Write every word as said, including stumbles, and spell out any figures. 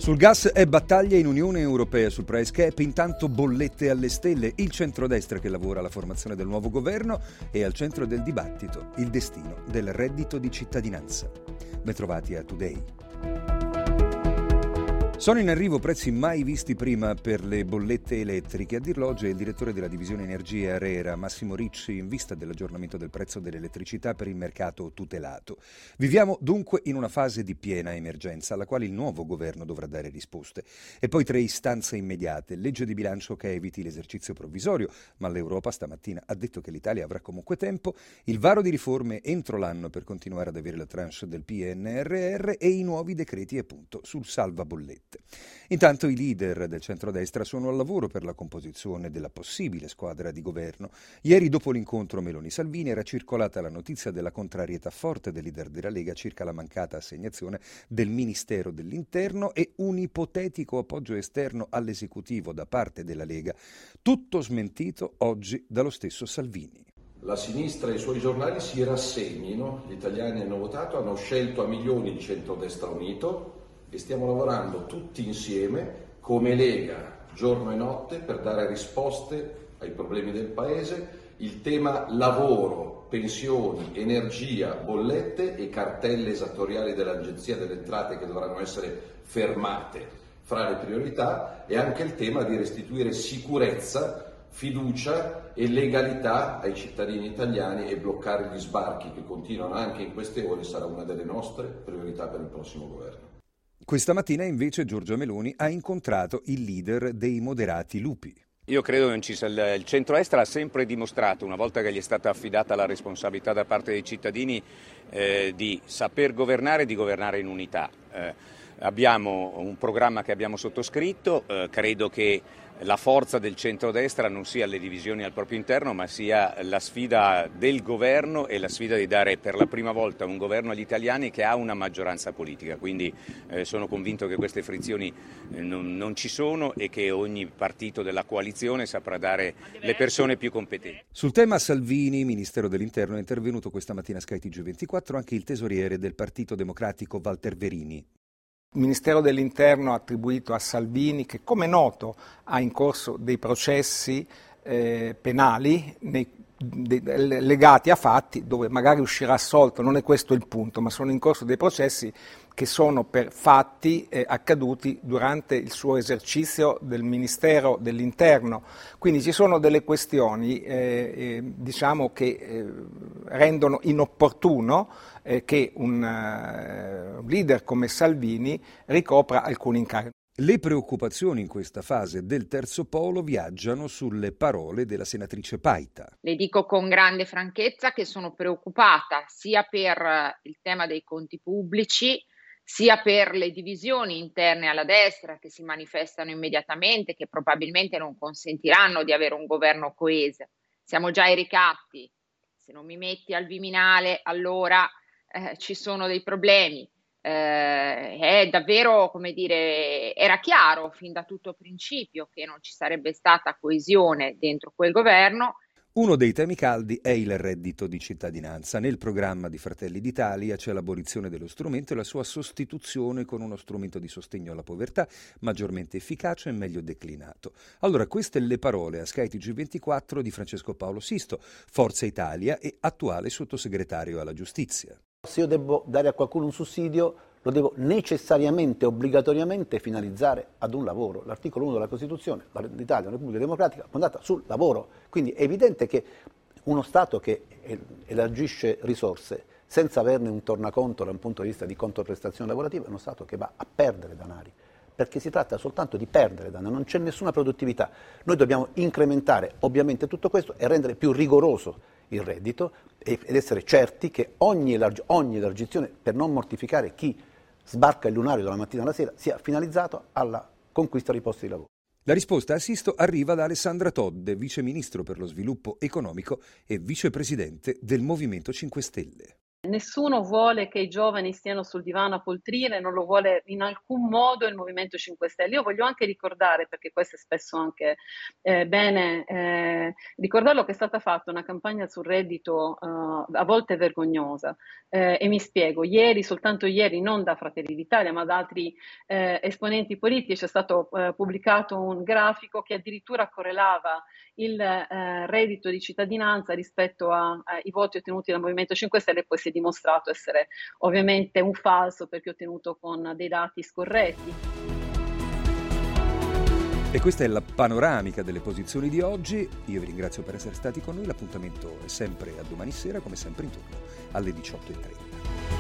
Sul gas è battaglia in Unione Europea sul price cap, intanto bollette alle stelle, il centrodestra che lavora alla formazione del nuovo governo e al centro del dibattito il destino del reddito di cittadinanza. Bentrovati a Today. Sono in arrivo prezzi mai visti prima per le bollette elettriche. A dirlo oggi è il direttore della divisione energia ARERA, Massimo Ricci, in vista dell'aggiornamento del prezzo dell'elettricità per il mercato tutelato. Viviamo dunque in una fase di piena emergenza alla quale il nuovo governo dovrà dare risposte. E poi tre istanze immediate: legge di bilancio che eviti l'esercizio provvisorio, ma l'Europa stamattina ha detto che l'Italia avrà comunque tempo, il varo di riforme entro l'anno per continuare ad avere la tranche del P N R R e i nuovi decreti appunto sul salvabollette. Intanto i leader del centrodestra sono al lavoro per la composizione della possibile squadra di governo. Ieri, dopo l'incontro Meloni-Salvini, era circolata la notizia della contrarietà forte del leader della Lega circa la mancata assegnazione del Ministero dell'Interno e un ipotetico appoggio esterno all'esecutivo da parte della Lega. Tutto smentito oggi dallo stesso Salvini. La sinistra e i suoi giornali si rassegnino, gli italiani hanno votato, hanno scelto a milioni di centrodestra unito e stiamo lavorando tutti insieme come Lega giorno e notte per dare risposte ai problemi del Paese. Il tema lavoro, pensioni, energia, bollette e cartelle esattoriali dell'Agenzia delle Entrate che dovranno essere fermate fra le priorità, e anche il tema di restituire sicurezza, fiducia e legalità ai cittadini italiani e bloccare gli sbarchi che continuano anche in queste ore sarà una delle nostre priorità per il prossimo governo. Questa mattina invece Giorgia Meloni ha incontrato il leader dei moderati Lupi. Io credo che non ci sia, il centrodestra ha sempre dimostrato, una volta che gli è stata affidata la responsabilità da parte dei cittadini, eh, di saper governare e di governare in unità. Eh, abbiamo un programma che abbiamo sottoscritto, eh, credo che la forza del centrodestra non sia le divisioni al proprio interno, ma sia la sfida del governo e la sfida di dare per la prima volta un governo agli italiani che ha una maggioranza politica. Quindi eh, sono convinto che queste frizioni eh, non, non ci sono e che ogni partito della coalizione saprà dare le persone più competenti. Sul tema Salvini, Ministero dell'Interno, è intervenuto questa mattina a Sky T G ventiquattro anche il tesoriere del Partito Democratico Walter Verini. Il Ministero dell'Interno ha attribuito a Salvini, che come noto ha in corso dei processi eh, penali nei, de, de, legati a fatti dove magari uscirà assolto, non è questo il punto, ma sono in corso dei processi che sono per fatti eh, accaduti durante il suo esercizio del Ministero dell'Interno. Quindi ci sono delle questioni eh, eh, diciamo che eh, rendono inopportuno eh, che un uh, leader come Salvini ricopra alcuni incarichi. Le preoccupazioni in questa fase del terzo polo viaggiano sulle parole della senatrice Paita. Le dico con grande franchezza che sono preoccupata sia per il tema dei conti pubblici, sia per le divisioni interne alla destra che si manifestano immediatamente, che probabilmente non consentiranno di avere un governo coeso. Siamo già ai ricatti, se non mi metti al Viminale allora eh, ci sono dei problemi. Eh, è davvero, come dire, era chiaro fin da tutto principio che non ci sarebbe stata coesione dentro quel governo. Uno dei temi caldi è il reddito di cittadinanza. Nel programma di Fratelli d'Italia c'è l'abolizione dello strumento e la sua sostituzione con uno strumento di sostegno alla povertà maggiormente efficace e meglio declinato. Allora, queste le parole a Sky T G ventiquattro di Francesco Paolo Sisto, Forza Italia e attuale sottosegretario alla giustizia. Se io devo dare a qualcuno un sussidio, lo devo necessariamente, obbligatoriamente finalizzare ad un lavoro. L'articolo uno della Costituzione, l'Italia, una Repubblica Democratica, fondata sul lavoro. Quindi è evidente che uno Stato che elargisce risorse senza averne un tornaconto da un punto di vista di controprestazione lavorativa è uno Stato che va a perdere denari, perché si tratta soltanto di perdere denaro, non c'è nessuna produttività. Noi dobbiamo incrementare ovviamente tutto questo e rendere più rigoroso il reddito ed essere certi che ogni, elarg- ogni elargizione, per non mortificare chi sbarca il lunario dalla mattina alla sera, sia finalizzato alla conquista dei posti di lavoro. La risposta a Sisto arriva da Alessandra Todde, vice ministro per lo sviluppo economico e vicepresidente del Movimento cinque Stelle. Nessuno vuole che i giovani stiano sul divano a poltrire, non lo vuole in alcun modo il Movimento cinque Stelle. Io voglio anche ricordare, perché questo è spesso anche eh, bene eh, ricordarlo, che è stata fatta una campagna sul reddito uh, a volte vergognosa eh, e mi spiego. Ieri, soltanto ieri, non da Fratelli d'Italia ma da altri eh, esponenti politici è stato eh, pubblicato un grafico che addirittura correlava il eh, reddito di cittadinanza rispetto ai voti ottenuti dal Movimento cinque Stelle, e poi si è dimostrato essere ovviamente un falso perché ottenuto con dei dati scorretti. E questa è la panoramica delle posizioni di oggi. Io vi ringrazio per essere stati con noi. L'appuntamento è sempre a domani sera, come sempre intorno alle diciotto e trenta.